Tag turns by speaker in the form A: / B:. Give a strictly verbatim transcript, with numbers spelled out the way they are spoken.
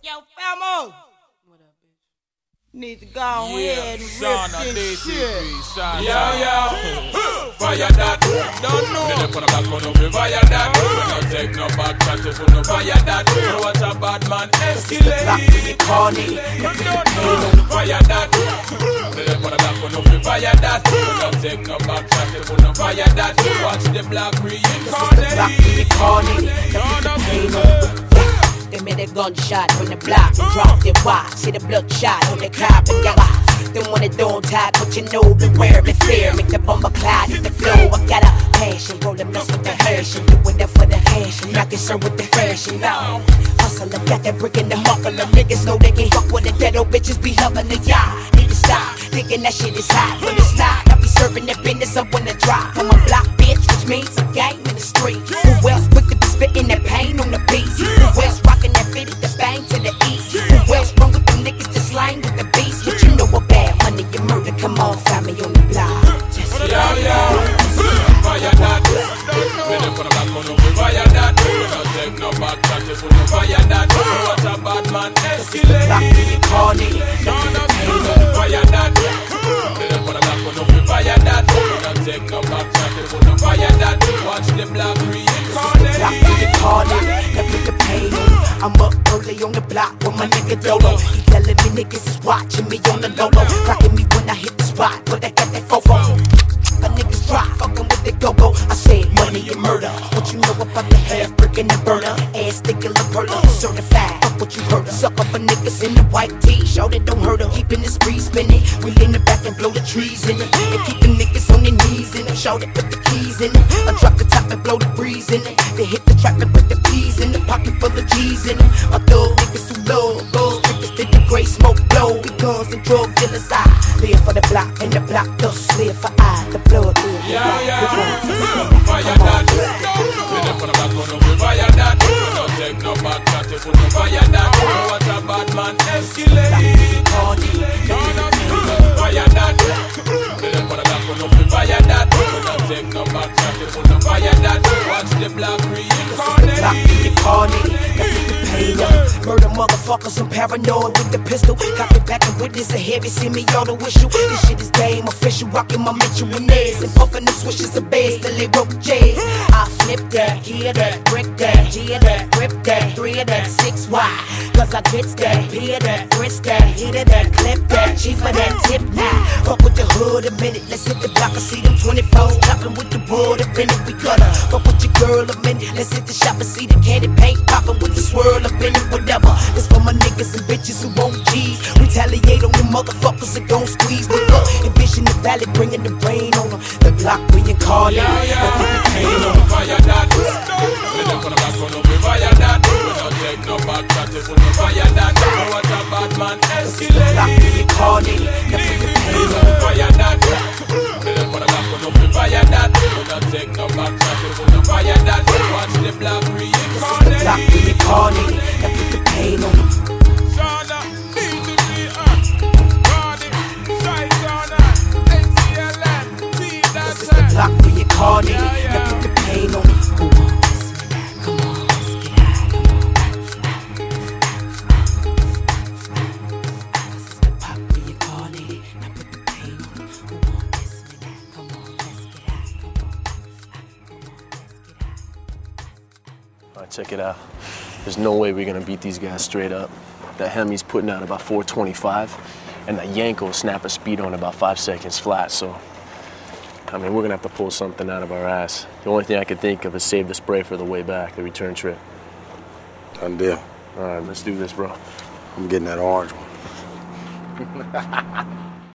A: Yo, Famo! What up, bitch? Need to go ahead and
B: Shauna,
A: rip this shit.
B: Yo, yo, fire that. Don't know. Then they put a back on over fire that. We don't take no back chat if we no fire that. You watch a bad man escalate.
C: Black in the corner.
B: Fire that. Then they put a back on over fire that. We don't take no back chat if we no fire that. You watch the black reincarnate.
C: Black in the corner. They made a gunshot from the block and dropped it wide. See the bloodshot on the cop and your eyes. They want it don't tie, but you know, beware the fear. Make the bomber cloud hit the flow. I got a passion, rollin' us with the hash. And doing that for the cash. And not concerned with the fashion, no. Hustler got that brick in the muffler. Niggas know they can't fuck with the ghetto bitches be loving the y'all. Need to stop thinking that shit is hot, but it's not. I be serving the business up when I drop. I'm a block bitch, which means a game in the street. Who else quick to be spitting that pain on the beat? Who else rocking that fitty, the bang to the east? Who else run with them niggas just slang with the beast? What you know about money and murder? Come on, find me on the block. Just
B: yo, yo, fire that. Then they put a back on over fire that. We don't take no back chat if we no fire that. You watch a bad man escalate.
C: Black in the corner.
B: Fire that. Then they put a back on over fire that. We don't take no back chat if we no fire that. Watch the black reincarnate.
C: Black in the corner. Now put the pain on. I'm up early on the block with my nigga Dolo. He telling me niggas is watching me on the low-low. Clocking me when I hit the spot, but I got that fofo. My niggas dry, fucking with the go-go. I said money and murder. What you know about the half brick and the burner? Ass thicker, la perla, certified. Fuck what you heard of. Suck up for niggas in the white tee. Show that don't hurt her. Keeping the spree spinning. We in the back and blow the trees in it. And keeping niggas on their knees in it. Show that put the keys in it. I drop the top and blow the breeze in it. They hit the trap and put the peas in the pocket full of G's in it. My thug niggas who love gold triggers did the gray smoke blow. Because the drug dealers I live for the block and the block thus live for I. The blood live.
B: Yeah, yeah, fire that. We don't put a back on over fire that. We don't take no back chat if we no fire that. You watch a bad man escalate. Fire that. We don't put a back on over fire that. We don't take no back chat if we no fire that. Watch the black reincarnate.
C: Black in the corner. Murder motherfuckers, I'm paranoid with the pistol. Cock it back and witness a heavy, see me auto whistle. This shit is game official, rocking my Mitchell and Nez. And puffing them swishes of bass, till they rope jazz. I flip that, hear that, brick that, hear that, grip that, three of that, six wide. Cause I gets that, hear that, wrist that, hit of that, clip that, chief of that, tip now. Fuck with the hood a minute, let's hit the block and see them twenty-fours. Chopping with the wood, a minute we cut her. Fuck with your girl a minute, let's hit the shop and see the candy paint popping with the swirl up in it, whatever. It's for my niggas and bitches who won't G's. Retaliate on the motherfuckers that gon' squeeze. Look up, envision the valley, bringing the rain on them. The block reincarnate.
B: Yeah, yeah, fire that. We don't put a back on over fire that. We don't take no back chat if we no fire that. You watch a bad man escalate.
C: Black reincarnate.
B: Fire that. We don't put a back on over fire that. We don't take no back chat if we no fire that. Watch the black reincarnate.
C: Black reincarnate. Now put the pain on them.
B: Shauna, B T G, uh, Cardi, Shy Shauna, N C L N, T that's
C: This is the block reincarnate. Now put the pain on them. Come on, let's get high. This is the block reincarnate. Now put the pain on them. Come on, let's get high. Come on, let's get high. Come on, come on, let's get high.
D: All right, check it out. There's no way we're gonna beat these guys straight up. The Hemi's putting out about four twenty-five, and the Yanko snap a speed on about five seconds flat, so, I mean, we're gonna have to pull something out of our ass. The only thing I could think of is save the spray for the way back, the return trip.
E: Done deal.
D: All right, let's do this, bro.
E: I'm getting that orange one.